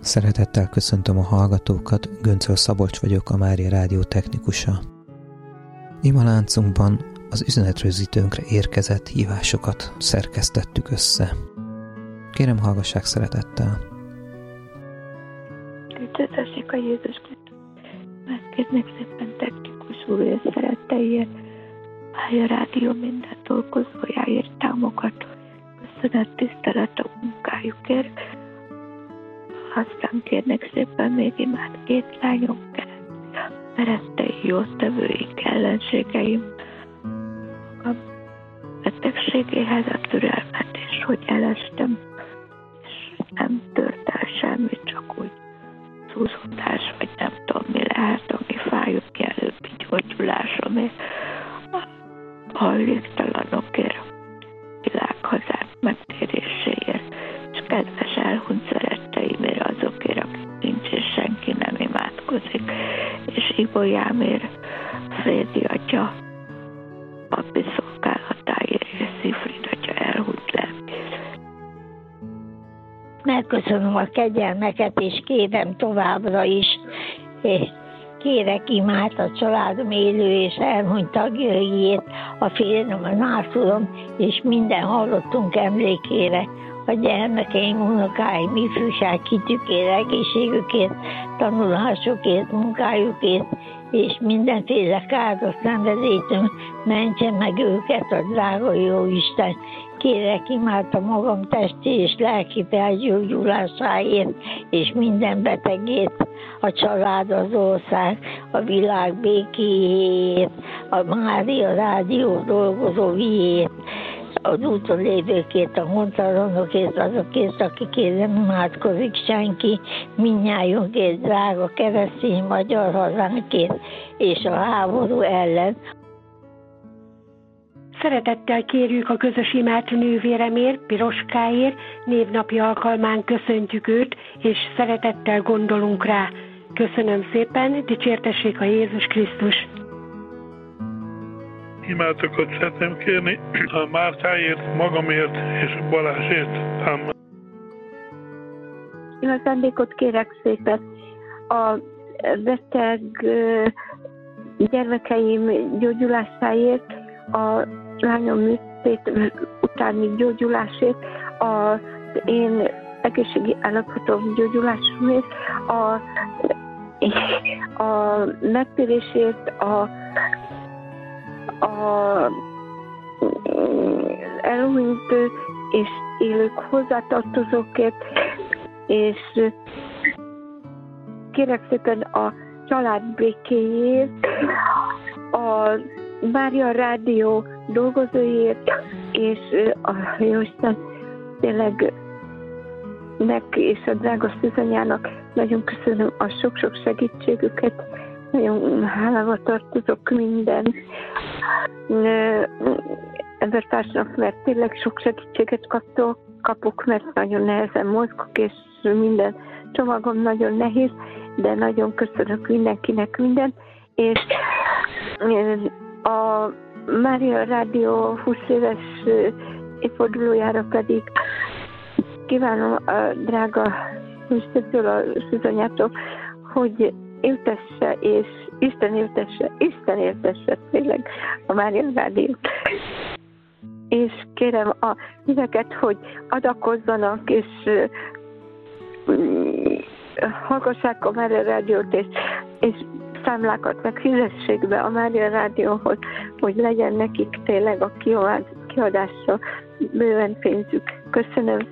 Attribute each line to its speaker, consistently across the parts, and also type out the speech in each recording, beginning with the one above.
Speaker 1: Szeretettel köszöntöm a hallgatókat, Göncöl Szabolcs vagyok, a Mária Rádió technikusa. Imaláncunkban az üzenetrögzítőnkre érkezett hívásokat szerkesztettük össze. Kérem, hallgassák szeretettel.
Speaker 2: Dicsértessék a Jézus Krisztus. Megkérnek szépen technikus úr és szeretteiért, Mária Rádió minden dolgozójáért, támogató. Köszönet, tisztelet a munkájukért. Aztán kérnek szépen még imád két lányom keresztül, szerettei, jótevőink, ellenségeim, magam betegségéhez a türelmet, és hogy elestem, és nem tört el semmi, csak úgy szúzódás, vagy nem tudom mi lehet, ami fájott mielőbbi gyógyulásomért, hajléktalanokért, világhazák megtéréséért, és kedves elhunyt szeretteimért, azokért, akik nincs, és senki nem imádkozik, és Ibolyámért, Frédi atya, papi szolgálatáért, és Szifrid atya elhunyt lelkészre.
Speaker 3: Megköszönöm a kegyelmeket, és kérem továbbra is, és kérek imát a családom élő és elhunyt tagjaiért, a férjem, a nászulom, és minden hallottunk emlékére, a gyermekeim, unokáim, ifjúság hitükért, egészségükért, tanulásukért, munkájukért, és mindenféle káros szenvedélytől mentse meg őket a drága jó Isten. Kérek imát a magam testi és lelki felgyógyulásáért, és minden betegért, a család, az ország, a világ békéért, a Mária Rádió dolgozóiért, az úton lévőkért, a hontalanokért, azokért, akikért nem imádkozik senki, mindnyájunkért, drága keresztény magyar hazánkért, és a háború ellen.
Speaker 4: Szeretettel kérjük a közös imát nővéremért, Piroskáért, névnapi alkalmán köszöntjük őt, és szeretettel gondolunk rá. Köszönöm szépen, dicsértessék a Jézus Krisztus!
Speaker 5: Imátokat szeretném kérni a Mártáért, magamért és Balázsért. Amen.
Speaker 2: Én az ajándékot kérek szépen a beteg gyermekeim gyógyulásáért, a lányom műtét utáni gyógyulásért, az én egészségi állapotom gyógyulásért, a megtérésért, a elhunyt és élők hozzátartozókért, és kérek szépen a család békéjét, a Mária Rádió dolgozóiért, és a Jóisten tényleg neki és a drága Szűzanyának nagyon köszönöm a sok-sok segítségüket, nagyon hálába tartozok minden embertársnak, mert tényleg sok segítséget kapok, mert nagyon nehezen mozgok, és minden csomagom nagyon nehéz, de nagyon köszönök mindenkinek mindent, és a Mária Rádió 20 éves évfordulójára pedig kívánom a drága Istenitől, a Szűzanyától, hogy éltesse, és Isten éltesse tényleg a Mária Rádiót. És kérem a híveket, hogy adakozzanak, és hallgassák a Mária Rádiót, és számlákat meg fizessék be a Mária Rádióhoz, hogy legyen nekik tényleg a kiadásra bőven pénzük. Köszönöm.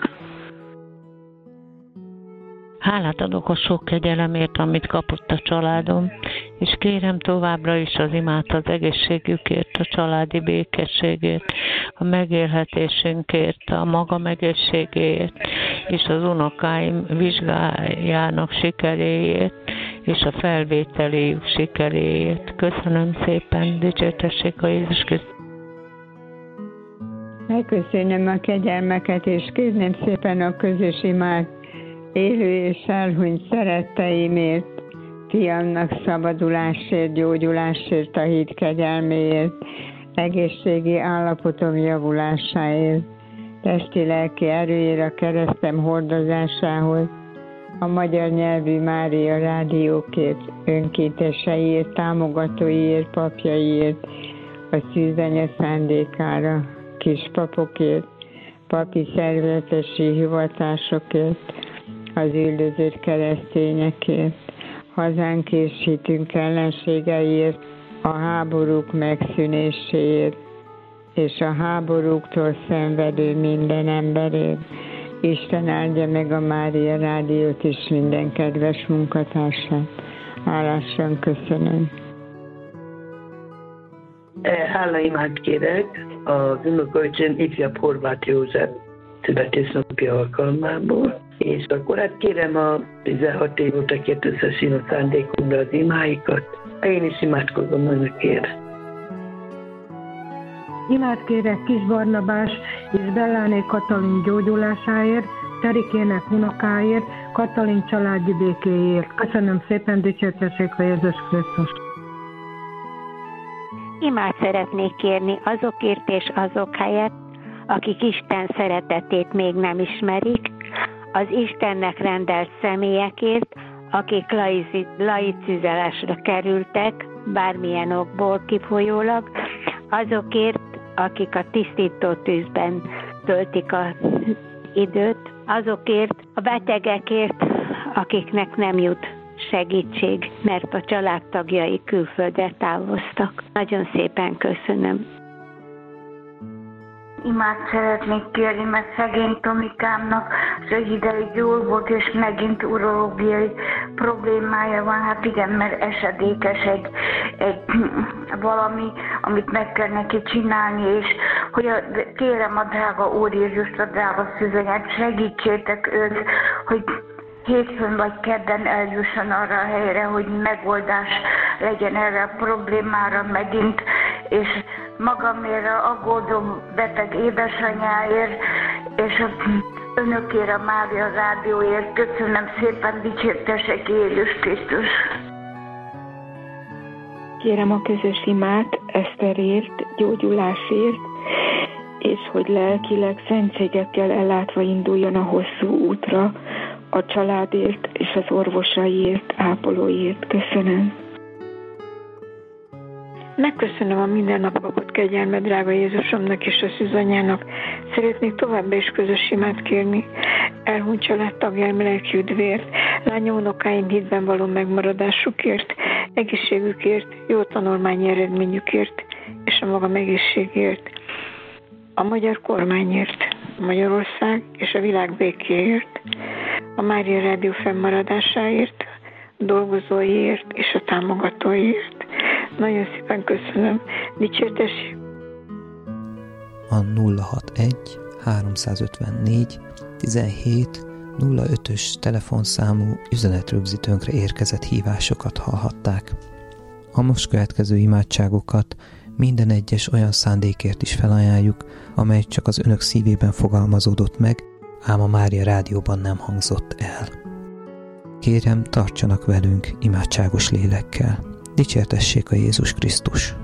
Speaker 6: Hálát adok a sok kegyelemért, amit kapott a családom, és kérem továbbra is az imát az egészségükért, a családi békességért, a megélhetésünkért, a magam egészségéért, és az unokáim vizsgájának sikeréért, és a felvételéjük sikeréért. Köszönöm szépen, dicsértessék a Jézus Krisztus!
Speaker 7: Megköszönöm a kegyelmeket, és kérném szépen a közös imát élő és elhunyt szeretteimért, fiamnak szabadulásért, gyógyulásért, a hit kegyelméért, egészségi állapotom javulásáért, testi-lelki erőért, a keresztem hordozásához, a magyar nyelvű Mária rádiókért, önkénteseiért, támogatóiért, papjaiért, a szűzanya szándékára, kispapokért, papi szerzetesi hivatásokért, az üldözött keresztényekért, hazánk és hitünk ellenségeiért, a háborúk megszűnéséért, és a háborúktól szenvedő minden emberért. Isten áldja meg a Mária rádiót és minden kedves munkatársát. Hálásan köszönöm.
Speaker 8: Hálaimát kérek az unokölcsön ifjabb Horváth József születésnapi alkalmából, és akkor hát kérem a 16 év óta kért összesén a szándékomra az imáikat. Én is imádkozom önökért.
Speaker 4: Imát kérek Kis Barnabás és Belláné Katalin gyógyulásáért, Terikének unokáért, Katalin családi békéért. Köszönöm szépen, dicsértessék a Jézus Krisztus.
Speaker 3: Imát szeretnék kérni azokért és azok helyett, akik Isten szeretetét még nem ismerik, az Istennek rendelt személyekért, akik laicizálásra kerültek, bármilyen okból kifolyólag, azokért, akik a tisztító tűzben töltik az időt, azokért, a betegekért, akiknek nem jut segítség, mert a családtagjai külföldre távoztak. Nagyon szépen köszönöm.
Speaker 9: Imát szeretnék kérni, mert szegény Tomikámnak rövid ideig jól volt, és megint urológiai problémája van. Hát igen, mert esedékes egy valami, amit meg kell neki csinálni, és hogy kérem a drága Úr Jézust, a drága szűzanyát, segítsétek őt, hogy hétfőn vagy kedden eljusson arra a helyre, hogy megoldás legyen erre a problémára megint, és magamért aggódom beteg édesanyáért, és önökért a Mária rádióért. Köszönöm szépen, dicsértessék Jézus Krisztus.
Speaker 2: Kérem a közös imát Eszterért, gyógyulásért, és hogy lelkileg szentségekkel ellátva induljon a hosszú útra, a családért és az orvosaiért, ápolóiért. Köszönöm.
Speaker 10: Megköszönöm a minden nap kapott kegyelmet drága Jézusomnak és a szűzanyának. Szeretnék továbbá is közös imát kérni. Elhunyt családtagjaim lelki üdvért, lányom unokáim hitben való megmaradásukért, egészségükért, jó tanulmányi eredményükért és a magam egészségért, a magyar kormányért, Magyarország és a világ békéért, a Mária Rádió fennmaradásáért, a dolgozóiért és a támogatóiért. Nagyon szépen köszönöm. Dicsértessék!
Speaker 1: A 061 354 17 05-ös telefonszámú üzenetrögzítőnkre érkezett hívásokat hallhatták. A most következő imádságokat minden egyes olyan szándékért is felajánljuk, amely csak az önök szívében fogalmazódott meg, ám a Mária Rádióban nem hangzott el. Kérem, tartsanak velünk imádságos lélekkel. Dicsértessék a Jézus Krisztus!